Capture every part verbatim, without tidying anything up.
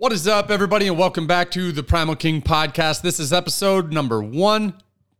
What is up, everybody, and welcome back to the Primal King Podcast. This is episode number one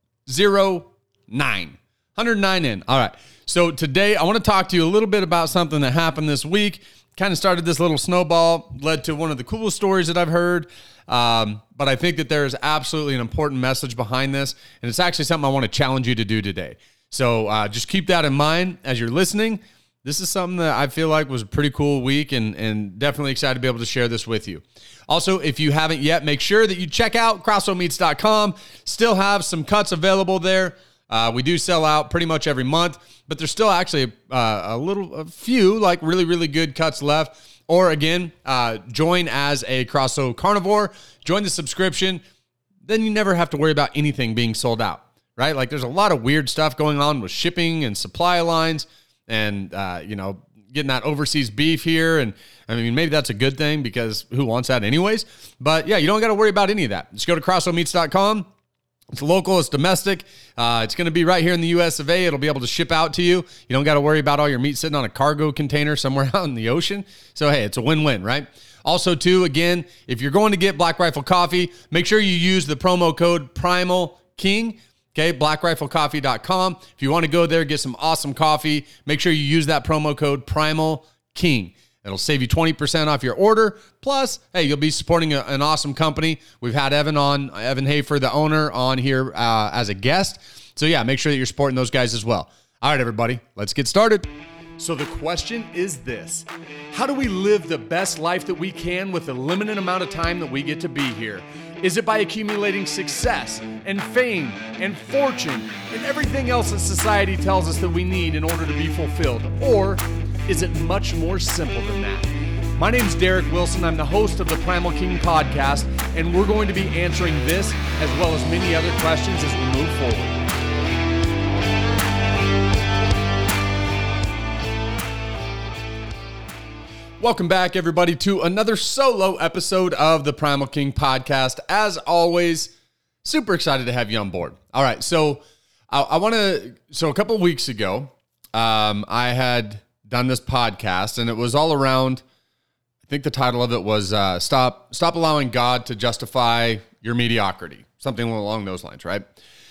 oh nine. one hundred nine in. All right. So today I want to talk to you a little bit about something that happened this week. Kind of started this little snowball, led to one of the coolest stories that I've heard. Um, but I think that there is absolutely an important message behind this, and it's actually something I want to challenge you to do today. So uh, just keep that in mind as you're listening. This is something that I feel like was a pretty cool week, and, and definitely excited to be able to share this with you. Also, if you haven't yet, make sure that you check out crossroad meats dot com. Still have some cuts available there. Uh, we do sell out pretty much every month, but there's still actually uh, a little, a few like really, really good cuts left. Or again, uh, join as a Crosso carnivore, join the subscription. Then you never have to worry about anything being sold out, right? Like there's a lot of weird stuff going on with shipping and supply lines. And, uh, you know, getting that overseas beef here. And I mean, maybe that's a good thing because who wants that anyways? But yeah, you don't got to worry about any of that. Just go to crossroad meats dot com. It's local, it's domestic. Uh, it's going to be right here in the U S of A. It'll be able to ship out to you. You don't got to worry about all your meat sitting on a cargo container somewhere out in the ocean. So, hey, it's a win-win, right? Also, too, again, if you're going to get Black Rifle Coffee, make sure you use the promo code Primal King. Okay, black rifle coffee dot com. If you want to go there, get some awesome coffee, make sure you use that promo code Primal King. It'll save you twenty percent off your order. Plus, hey, you'll be supporting a, an awesome company. We've had Evan on, Evan Hafer, the owner, on here uh, as a guest. So yeah, make sure that you're supporting those guys as well. All right, everybody, let's get started. So the question is this: how do we live the best life that we can with the limited amount of time that we get to be here? Is it by accumulating success and fame and fortune and everything else that society tells us that we need in order to be fulfilled? Or is it much more simple than that? My name's Derek Wilson. I'm the host of the Primal King Podcast, and we're going to be answering this as well as many other questions as we move forward. Welcome back, everybody, to another solo episode of the Primal King Podcast. As always, super excited to have you on board. All right, so I, I want to, so a couple of weeks ago, um, I had done this podcast, and it was all around, I think the title of it was uh, Stop Stop Allowing God to Justify Your Mediocrity, something along those lines, right?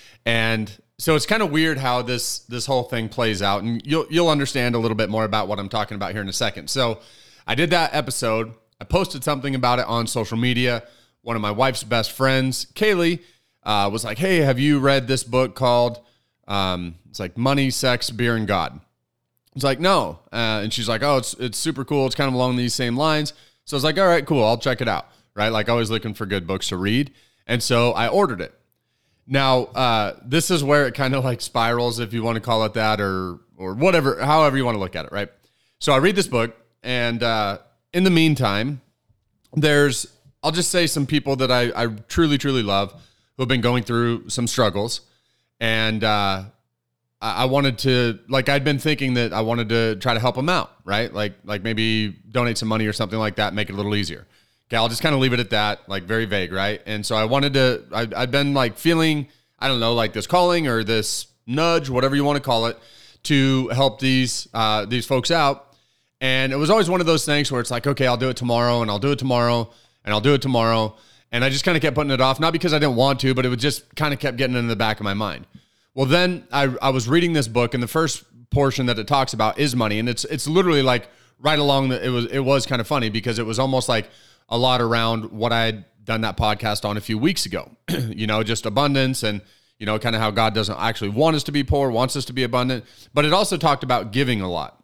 And so it's kind of weird how this this whole thing plays out, and you'll you'll understand a little bit more about what I'm talking about here in a second. So I did that episode. I posted something about it on social media. One of my wife's best friends, Kaylee, uh, was like, hey, have you read this book called, um, it's like Money, Sex, Beer, and God? I was like, no. Uh, and she's like, oh, it's it's super cool. It's kind of along these same lines. So I was like, all right, cool. I'll check it out, right? Like always looking for good books to read. And so I ordered it. Now, uh, this is where it kind of like spirals, if you want to call it that, or or whatever, however you want to look at it, right? So I read this book. And uh, in the meantime, there's, I'll just say some people that I, I truly, truly love who have been going through some struggles. And uh, I, I wanted to, like, I'd been thinking that I wanted to try to help them out, right? Like, like maybe donate some money or something like that, make it a little easier. Okay, I'll just kind of leave it at that, like very vague, right? And so I wanted to, I, I'd been like feeling, I don't know, like this calling or this nudge, whatever you want to call it, to help these uh, these folks out. And it was always one of those things where it's like, okay, I'll do it tomorrow, and I'll do it tomorrow, and I'll do it tomorrow. And I just kind of kept putting it off, not because I didn't want to, but it would just kind of kept getting in the back of my mind. Well, then I, I was reading this book, and the first portion that it talks about is money. And it's it's literally like right along the, it was it was kind of funny because it was almost like a lot around what I had done that podcast on a few weeks ago, you know, just abundance and, you know, kind of how God doesn't actually want us to be poor, wants us to be abundant. But it also talked about giving a lot.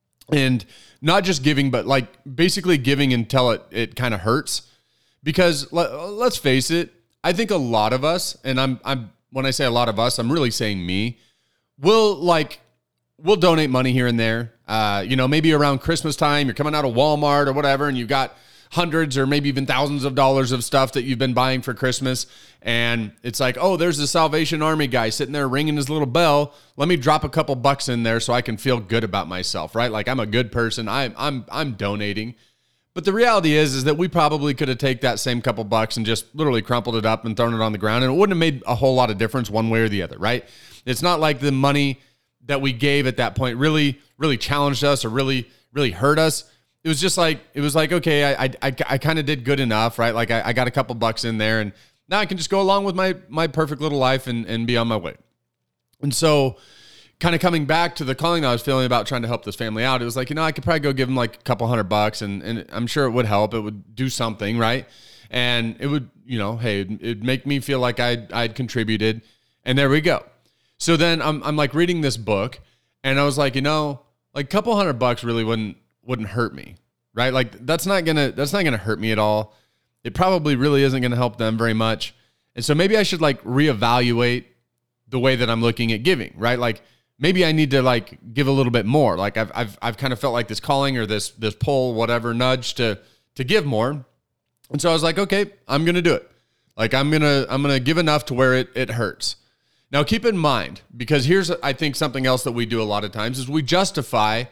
And not just giving, but like basically giving until it, it kind of hurts. Because let, let's face it, I think a lot of us, and I'm I'm when I say a lot of us, I'm really saying me, will like we'll donate money here and there. Uh, you know, maybe around Christmas time, you're coming out of Walmart or whatever, and you've got hundreds or maybe even thousands of dollars of stuff that you've been buying for Christmas. And it's like, oh, there's the Salvation Army guy sitting there ringing his little bell. Let me drop a couple bucks in there so I can feel good about myself, right? Like I'm a good person. I'm I'm I'm donating. But the reality is, is that we probably could have taken that same couple bucks and just literally crumpled it up and thrown it on the ground, and it wouldn't have made a whole lot of difference one way or the other, right? It's not like the money that we gave at that point really, really challenged us or really, really hurt us. it was just like, it was like, okay, I, I, I, I kind of did good enough, right? Like I, I got a couple bucks in there, and now I can just go along with my, my perfect little life and, and be on my way. And so kind of coming back to the calling that I was feeling about trying to help this family out, it was like, you know, I could probably go give them like a couple hundred bucks, and, and I'm sure it would help. It would do something, right? And it would, you know, hey, it'd, it'd make me feel like I'd, I'd contributed. And there we go. So then I'm, I'm like reading this book, and I was like, you know, like a couple hundred bucks really wouldn't, wouldn't hurt me, right? Like that's not gonna, that's not gonna hurt me at all. It probably really isn't gonna help them very much. And so maybe I should like reevaluate the way that I'm looking at giving, right? Like maybe I need to like give a little bit more. Like I've, I've, I've kind of felt like this calling or this, this pull, whatever, nudge to, to give more. And so I was like, okay, I'm going to do it. Like I'm going to, I'm going to give enough to where it, it hurts. Now keep in mind, because here's, I think something else that we do a lot of times is we justify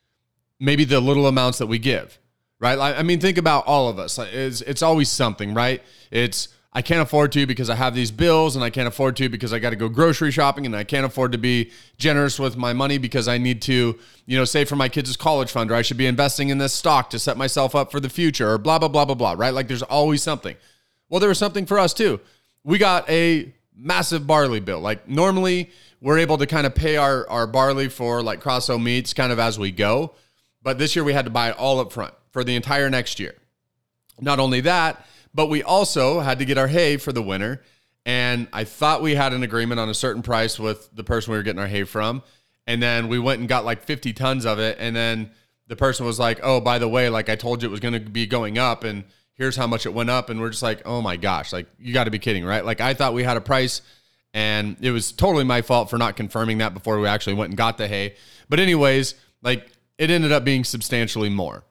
maybe the little amounts that we give, right? I mean, think about all of us. It's, it's always something, right? It's, I can't afford to because I have these bills, and I can't afford to because I got to go grocery shopping, and I can't afford to be generous with my money because I need to, you know, save for my kids' college fund, or I should be investing in this stock to set myself up for the future, or blah, blah, blah, blah, blah, right? Like there's always something. Well, there was something for us too. We got a massive barley bill. Like normally we're able to kind of pay our, our barley for like Crosso meats kind of as we go. But this year we had to buy it all up front for the entire next year. Not only that, but we also had to get our hay for the winter. And I thought we had an agreement on a certain price with the person we were getting our hay from. And then we went and got like fifty tons of it. And then the person was like, oh, by the way, like I told you it was going to be going up, and here's how much it went up. And we're just like, oh my gosh, like you got to be kidding, right? Like I thought we had a price, and it was totally my fault for not confirming that before we actually went and got the hay. But anyways, like it ended up being substantially more.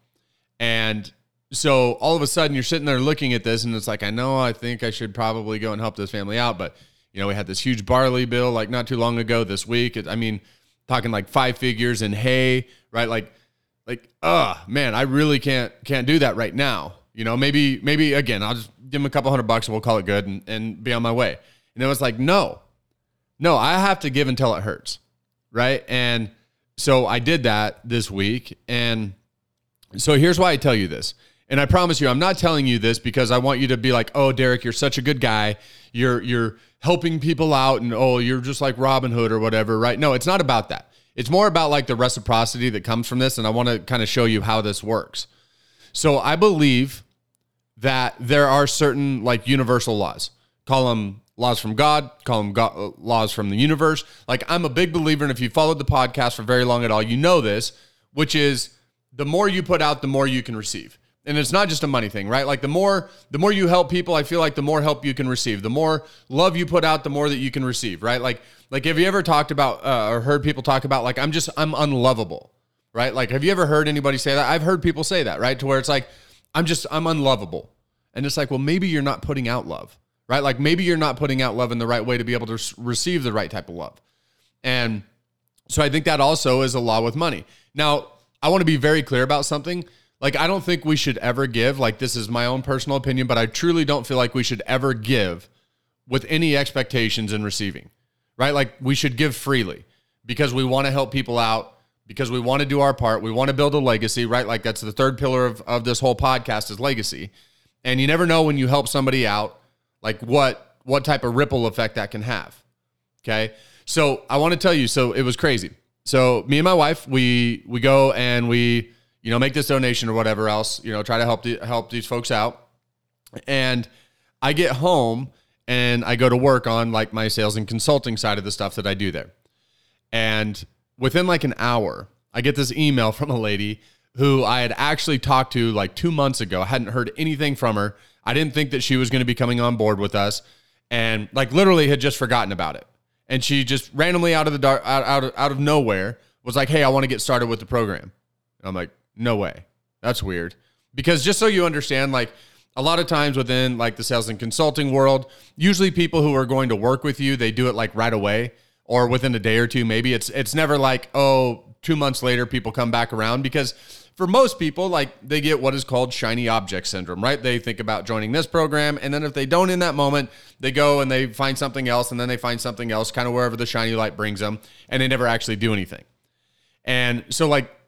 And so all of a sudden you're sitting there looking at this, and it's like, I know, I think I should probably go and help this family out. But, you know, we had this huge barley bill like not too long ago this week. It, I mean, talking like five figures in hay, right? Like, like, uh, man, I really can't, can't do that right now. You know, maybe, maybe again, I'll just give them a couple hundred bucks and we'll call it good and, and be on my way. And it was like, no, no, I have to give until it hurts. Right. And so I did that this week. And so here's why I tell you this. And I promise you, I'm not telling you this because I want you to be like, oh, Derek, you're such a good guy. You're, you're helping people out, and oh, you're just like Robin Hood or whatever. Right. No, it's not about that. It's more about like the reciprocity that comes from this. And I want to kind of show you how this works. So I believe that there are certain like universal laws. Call them laws from God, call them God, laws from the universe. Like I'm a big believer, and if you followed the podcast for very long at all, you know this, which is the more you put out, the more you can receive. And it's not just a money thing, right? Like the more the more you help people, I feel like the more help you can receive. The more love you put out, the more that you can receive, right? Like, like have you ever talked about uh, or heard people talk about like, I'm just, I'm unlovable, right? Like, have you ever heard anybody say that? I've heard people say that, right? To where it's like, I'm just, I'm unlovable. And it's like, well, maybe you're not putting out love, right? Like maybe you're not putting out love in the right way to be able to receive the right type of love. And so I think that also is a law with money. Now, I want to be very clear about something. Like, I don't think we should ever give, like this is my own personal opinion, but I truly don't feel like we should ever give with any expectations in receiving, right? Like we should give freely because we want to help people out, because we want to do our part. We want to build a legacy, right? Like that's the third pillar of, of this whole podcast is legacy. And you never know when you help somebody out, like what, what type of ripple effect that can have. Okay. So I want to tell you, so it was crazy. So me and my wife, we, we go and we, you know, make this donation or whatever else, you know, try to help the, help these folks out. And I get home and I go to work on like my sales and consulting side of the stuff that I do there. And within like an hour, I get this email from a lady who I had actually talked to like two months ago. I hadn't heard anything from her. I didn't think that she was going to be coming on board with us, and like literally had just forgotten about it. And she just randomly out of the dark, out, out, of, out of nowhere was like, hey, I want to get started with the program. And I'm like, no way. That's weird. Because just so you understand, like a lot of times within like the sales and consulting world, usually people who are going to work with you, they do it like right away or within a day or two. Maybe it's, it's never like, oh, two months later, people come back around, because for most people, like they get what is called shiny object syndrome, right? They think about joining this program, and then if they don't in that moment, they go and they find something else, and then they find something else kind of wherever the shiny light brings them, and they never actually do anything. And so like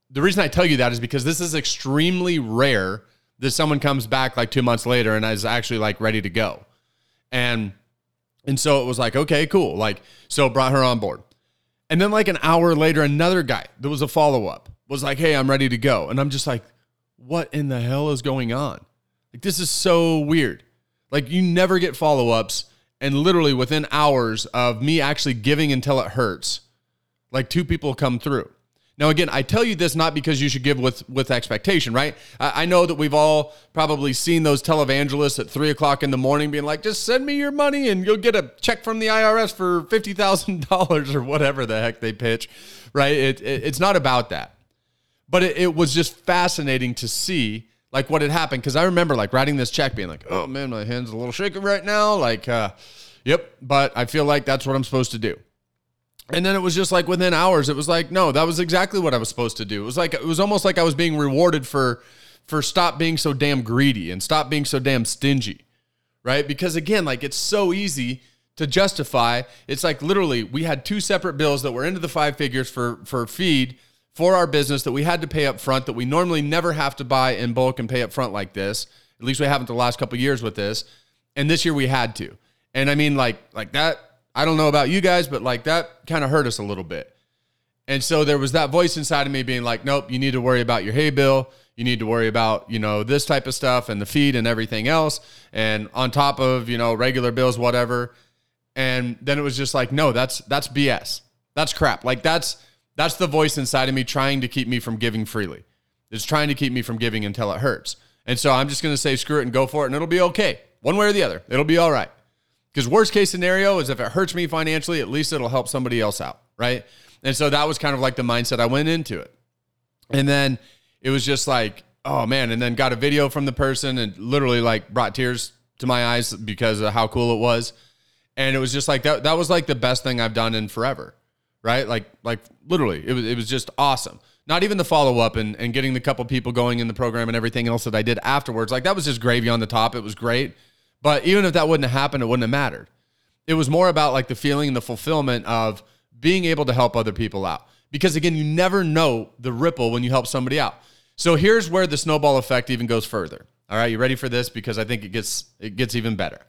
the reason I tell you that is because this is extremely rare that someone comes back like two months later and is actually like ready to go. And, and so it was like, okay, cool. Like, so brought her on board. And then like an hour later, another guy that was a follow-up was like, hey, I'm ready to go. And I'm just like, what in the hell is going on? Like, this is so weird. Like, you never get follow-ups. And literally within hours of me actually giving until it hurts, like two people come through. Now, again, I tell you this not because you should give with, with expectation, right? I, I know that we've all probably seen those televangelists at three o'clock in the morning being like, just send me your money and you'll get a check from the I R S for fifty thousand dollars or whatever the heck they pitch, right? It, it, it's not about that. But it, it was just fascinating to see like what had happened. Because I remember like writing this check being like, oh man, my hand's a little shaky right now. Like, uh, yep, but I feel like that's what I'm supposed to do. And then it was just like within hours, it was like, no, that was exactly what I was supposed to do. It was like, it was almost like I was being rewarded for, for stop being so damn greedy and stop being so damn stingy, right? Because again, like it's so easy to justify. It's like literally we had two separate bills that were into the five figures for, for feed for our business that we had to pay up front that we normally never have to buy in bulk and pay up front like this. At least we haven't the last couple of years with this. And this year we had to. And I mean, like, like that, I don't know about you guys, but like that kind of hurt us a little bit. And so there was that voice inside of me being like, nope, you need to worry about your hay bill. You need to worry about, you know, this type of stuff and the feed and everything else. And on top of, you know, regular bills, whatever. And then it was just like, no, that's, that's B S. That's crap. Like that's, that's the voice inside of me trying to keep me from giving freely. It's trying to keep me from giving until it hurts. And so I'm just going to say, screw it and go for it. And it'll be okay. One way or the other. It'll be all right. Because worst case scenario is if it hurts me financially, at least it'll help somebody else out, right? And so that was kind of like the mindset I went into it. And then it was just like, oh man, and then got a video from the person and literally like brought tears to my eyes because of how cool it was. And it was just like, that, that was like the best thing I've done in forever, right? Like, like literally, it was, it was just awesome. Not even the follow-up and, and getting the couple people going in the program and everything else that I did afterwards. Like that was just gravy on the top. It was great. But even if that wouldn't have happened, it wouldn't have mattered. It was more about like the feeling and the fulfillment of being able to help other people out. Because again, you never know the ripple when you help somebody out. So here's where the snowball effect even goes further. All right, you ready for this? Because I think it gets it gets even better.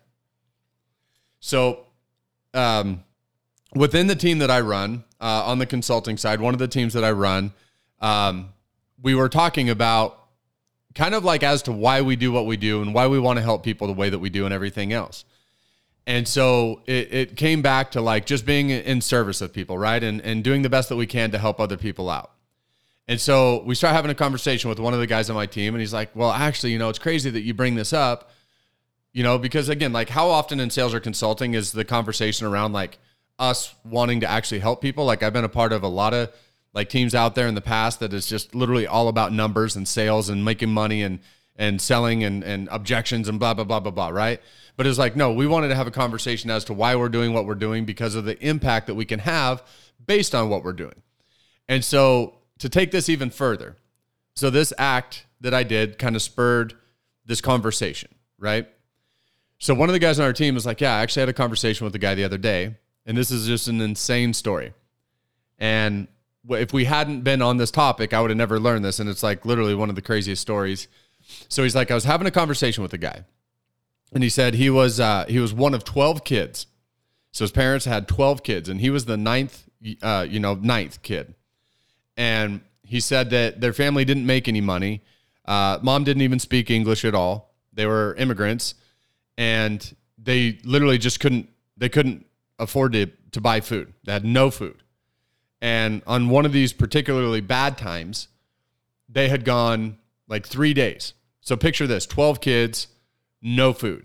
So um, within the team that I run, uh, on the consulting side, one of the teams that I run, um, we were talking about kind of like as to why we do what we do and why we want to help people the way that we do and everything else. And so it, it came back to like just being in service of people, right? And, and doing the best that we can to help other people out. And so we start having a conversation with one of the guys on my team and he's like, well, actually, you know, it's crazy that you bring this up, you know, because again, like how often in sales or consulting is the conversation around like us wanting to actually help people? Like I've been a part of a lot of like teams out there in the past that is just literally all about numbers and sales and making money and, and selling and, and objections and blah, blah, blah, blah, blah. Right. But it's like, no, we wanted to have a conversation as to why we're doing what we're doing because of the impact that we can have based on what we're doing. And so to take this even further, so this act that I did kind of spurred this conversation, right? So one of the guys on our team was like, yeah, I actually had a conversation with the guy the other day, and this is just an insane story. And if we hadn't been on this topic, I would have never learned this. And it's like literally one of the craziest stories. So he's like, I was having a conversation with a guy and he said he was, uh, he was one of twelve kids. So his parents had twelve kids and he was the ninth, uh, you know, ninth kid. And he said that their family didn't make any money. Uh, mom didn't even speak English at all. They were immigrants and they literally just couldn't, they couldn't afford to, to buy food. They had no food. And on one of these particularly bad times, they had gone like three days. So picture this, twelve kids, no food.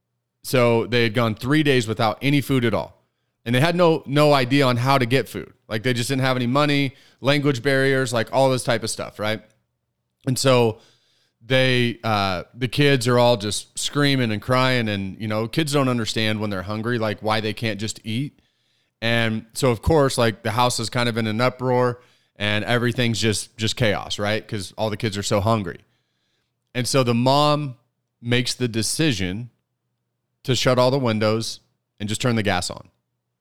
So they had gone three days without any food at all. And they had no no idea on how to get food. Like they just didn't have any money, language barriers, like all this type of stuff, right? And so they, uh, the kids are all just screaming and crying. And, you know, kids don't understand when they're hungry, like why they can't just eat. And so, of course, like the house is kind of in an uproar and everything's just, just chaos, right? Because all the kids are so hungry. And so the mom makes the decision to shut all the windows and just turn the gas on.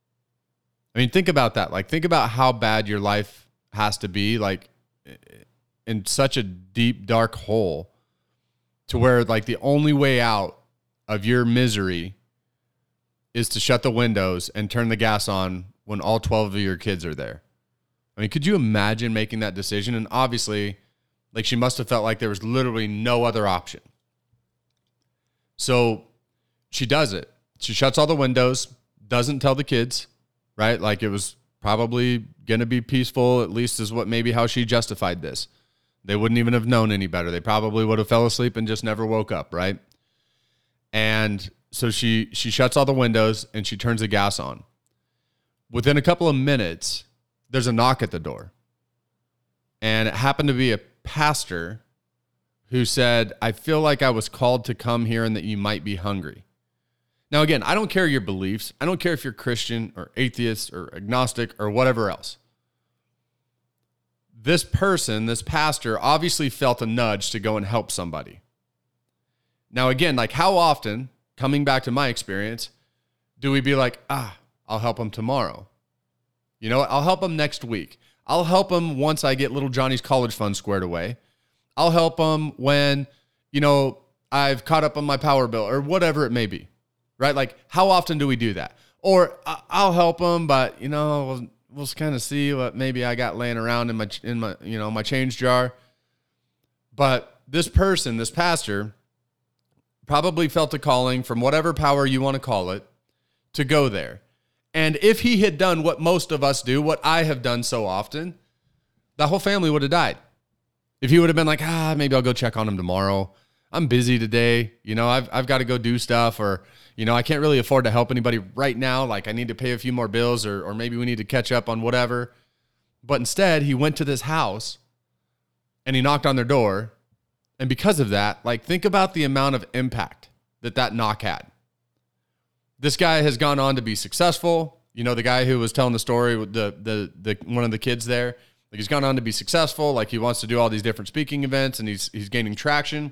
I mean, think about that. Like, think about how bad your life has to be. Like, in such a deep, dark hole to where like the only way out of your misery is to shut the windows and turn the gas on when all twelve of your kids are there. I mean, could you imagine making that decision? And obviously, like she must have felt like there was literally no other option. So she does it. She shuts all the windows, doesn't tell the kids, right? Like it was probably going to be peaceful, at least is what maybe how she justified this. They wouldn't even have known any better. They probably would have fell asleep and just never woke up, right? And so she she shuts all the windows and she turns the gas on. Within a couple of minutes, there's a knock at the door. And it happened to be a pastor who said, I feel like I was called to come here and that you might be hungry. Now, again, I don't care your beliefs. I don't care if you're Christian or atheist or agnostic or whatever else. This person, this pastor, obviously felt a nudge to go and help somebody. Now, again, like how often, coming back to my experience, do we be like, ah, I'll help him tomorrow. You know what? I'll help him next week. I'll help him once I get little Johnny's college fund squared away. I'll help him when, you know, I've caught up on my power bill or whatever it may be, right? Like how often do we do that? Or I'll help him, but, you know, we'll, we'll kind of see what maybe I got laying around in my, in my, you know, my change jar. But this person, this pastor, probably felt a calling from whatever power you want to call it to go there. And if he had done what most of us do, what I have done so often, the whole family would have died. If he would have been like, ah, maybe I'll go check on him tomorrow. I'm busy today. You know, I've I've got to go do stuff, or, you know, I can't really afford to help anybody right now. Like I need to pay a few more bills, or or maybe we need to catch up on whatever. But instead, he went to this house and he knocked on their door. And because of that, like think about the amount of impact that that knock had. This guy has gone on to be successful. You know, the guy who was telling the story with the, the, the, one of the kids there, like he's gone on to be successful. Like he wants to do all these different speaking events and he's, he's gaining traction.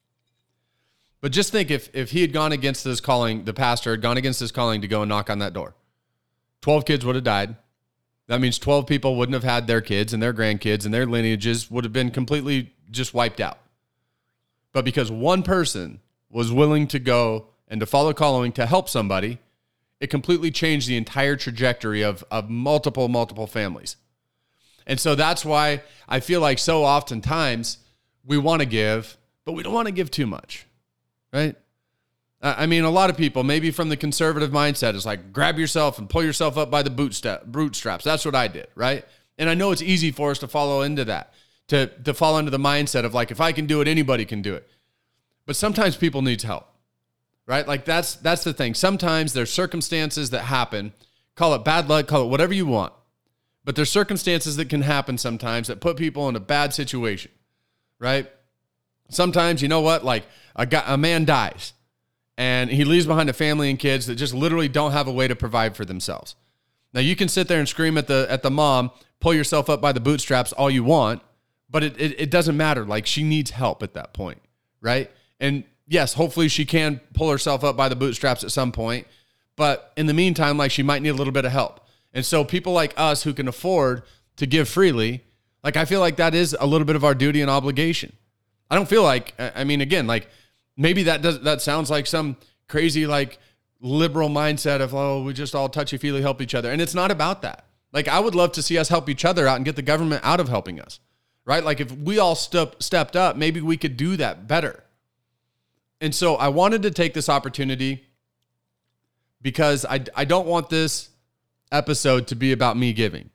But just think if, if he had gone against this calling, the pastor had gone against his calling to go and knock on that door, twelve kids would have died. That means twelve people wouldn't have had their kids and their grandkids and their lineages would have been completely just wiped out. But because one person was willing to go and to follow calling to help somebody, it completely changed the entire trajectory of, of multiple, multiple families. And so that's why I feel like so oftentimes we want to give, but we don't want to give too much, right? I mean, a lot of people, maybe from the conservative mindset, is like, grab yourself and pull yourself up by the bootstraps. That's what I did, right? And I know it's easy for us to follow into that, to, to fall into the mindset of like, if I can do it, anybody can do it. But sometimes people need help. Right? Like that's that's the thing. Sometimes there's circumstances that happen. Call it bad luck, call it whatever you want. But there's circumstances that can happen sometimes that put people in a bad situation. Right? Sometimes, you know what? Like a guy, a man dies and he leaves behind a family and kids that just literally don't have a way to provide for themselves. Now you can sit there and scream at the at the mom, pull yourself up by the bootstraps all you want, but it it, it doesn't matter. Like she needs help at that point, right? And yes, hopefully she can pull herself up by the bootstraps at some point. But in the meantime, like she might need a little bit of help. And so people like us who can afford to give freely, like I feel like that is a little bit of our duty and obligation. I don't feel like, I mean, again, like maybe that does, that sounds like some crazy, like liberal mindset of, oh, we just all touchy-feely help each other. And it's not about that. Like I would love to see us help each other out and get the government out of helping us, right? Like if we all step, stepped up, maybe we could do that better. And so I wanted to take this opportunity because I, I don't want this episode to be about me giving.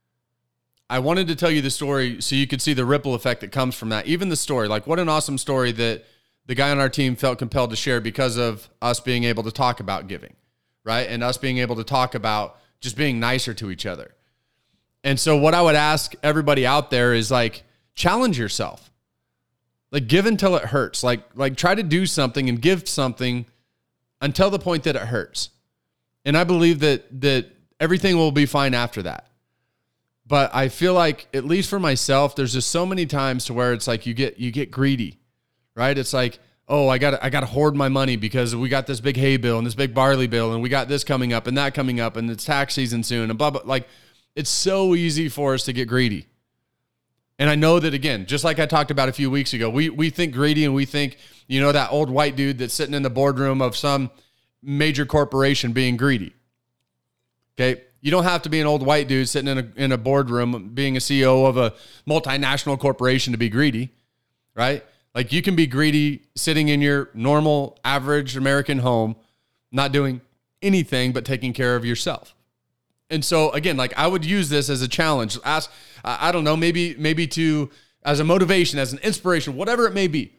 I wanted to tell you the story so you could see the ripple effect that comes from that. Even the story, like what an awesome story that the guy on our team felt compelled to share because of us being able to talk about giving, right? And us being able to talk about just being nicer to each other. And so what I would ask everybody out there is like, challenge yourself. Like give until it hurts. Like, like try to do something and give something until the point that it hurts. And I believe that that everything will be fine after that. But I feel like, at least for myself, there's just so many times to where it's like you get you get greedy, right? It's like, oh, I got I got to hoard my money because we got this big hay bill and this big barley bill and we got this coming up and that coming up and it's tax season soon and blah blah. Like it's so easy for us to get greedy. And I know that, again, just like I talked about a few weeks ago, we we think greedy and we think, you know, that old white dude that's sitting in the boardroom of some major corporation being greedy. Okay? You don't have to be an old white dude sitting in a, in a boardroom being a C E O of a multinational corporation to be greedy, right? Like, you can be greedy sitting in your normal, average American home, not doing anything but taking care of yourself. And so, again, like, I would use this as a challenge. Ask, I don't know, maybe maybe to, as a motivation, as an inspiration, whatever it may be.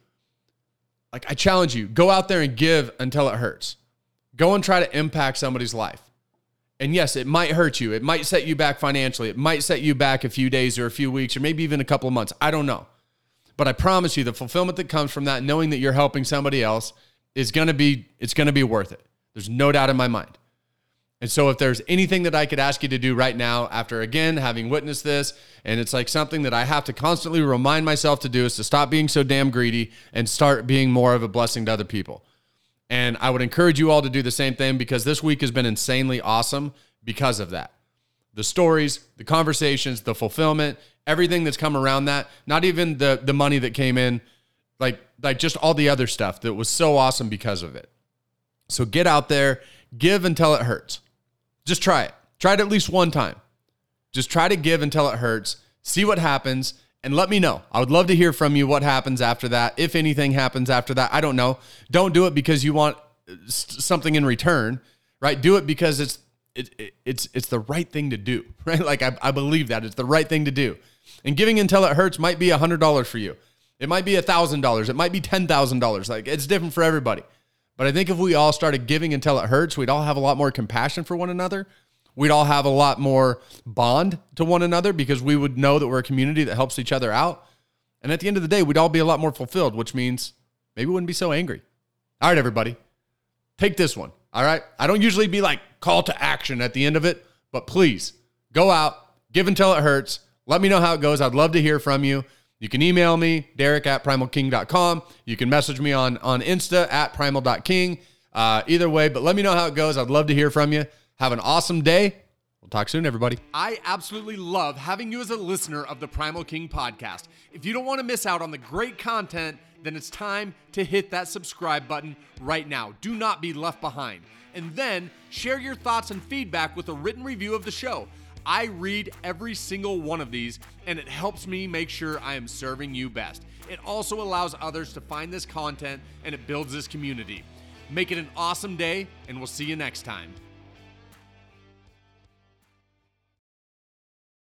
Like, I challenge you, go out there and give until it hurts. Go and try to impact somebody's life. And yes, it might hurt you. It might set you back financially. It might set you back a few days or a few weeks or maybe even a couple of months. I don't know. But I promise you, the fulfillment that comes from that, knowing that you're helping somebody else, is going to be, it's going to be worth it. There's no doubt in my mind. And so if there's anything that I could ask you to do right now, after, again, having witnessed this, and it's like something that I have to constantly remind myself to do, is to stop being so damn greedy and start being more of a blessing to other people. And I would encourage you all to do the same thing, because this week has been insanely awesome because of that. The stories, the conversations, the fulfillment, everything that's come around that, not even the the money that came in, like, like just all the other stuff that was so awesome because of it. So get out there, give until it hurts. Just try it. Try it at least one time. Just try to give until it hurts. See what happens, and let me know. I would love to hear from you what happens after that. If anything happens after that, I don't know. Don't do it because you want something in return, right? Do it because it's it, it, it's it's the right thing to do, right? Like, I, I believe that. It's the right thing to do. And giving until it hurts might be one hundred dollars for you. It might be one thousand dollars. It might be ten thousand dollars. Like, it's different for everybody. But I think if we all started giving until it hurts, we'd all have a lot more compassion for one another. We'd all have a lot more bond to one another, because we would know that we're a community that helps each other out. And at the end of the day, we'd all be a lot more fulfilled, which means maybe we wouldn't be so angry. All right, everybody, take this one. All right. I don't usually be like call to action at the end of it, but please go out, give until it hurts. Let me know how it goes. I'd love to hear from you. You can email me, Derek at primal king dot com. You can message me on, on Insta at primal dot king. Uh, either way, but let me know how it goes. I'd love to hear from you. Have an awesome day. We'll talk soon, everybody. I absolutely love having you as a listener of the Primal King podcast. If you don't want to miss out on the great content, then it's time to hit that subscribe button right now. Do not be left behind. And then share your thoughts and feedback with a written review of the show. I read every single one of these, and it helps me make sure I am serving you best. It also allows others to find this content, and it builds this community. Make it an awesome day, and we'll see you next time.